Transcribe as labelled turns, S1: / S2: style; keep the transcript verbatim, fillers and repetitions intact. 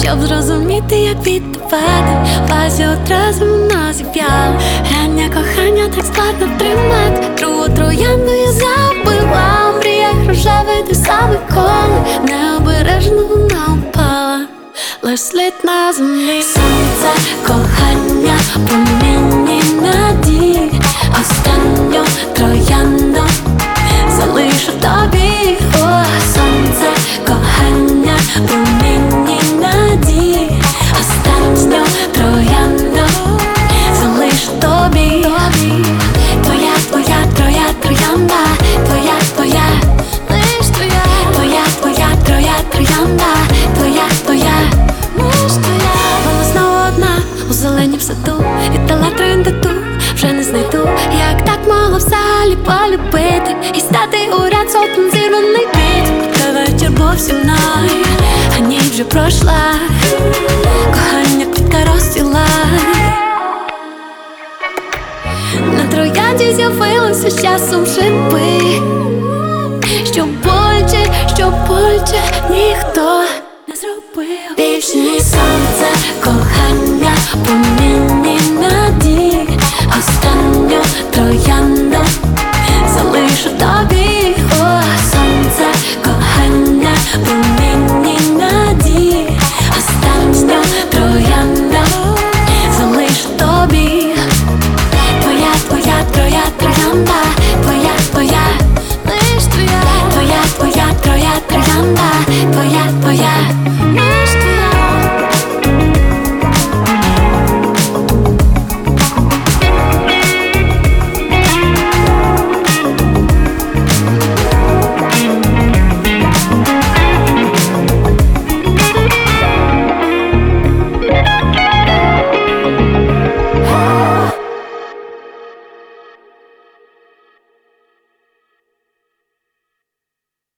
S1: щоб зрозуміти, як віддавати. Базі одразу вона зів'яла. Рання кохання так складно тримати. Другу троянду я забила. В мріях рожевий ти саме коли необережно вона упала. Лиш слід на землі. Сонце, кохання, промінні надії. Останню троянду залишу тобі. О, сонце, кохання, промінні надії. Останню троянду залишу тобі. Твоя, твоя, троя, троянда. Твоя, твоя, лиш твоя. Твоя, твоя, троя, троянда. Твоя, твоя, лиш твоя. Вона знову одна у зеленім саду. Віддала трояндату, вже не знайду. Як так могла в залі полюбити і стати у ряд сотень зірваний квіт. Та вечір був зі мною, а ніч вже пройшла. Кохання квітка розцвіла. На троянді з'явилося з часом шипи.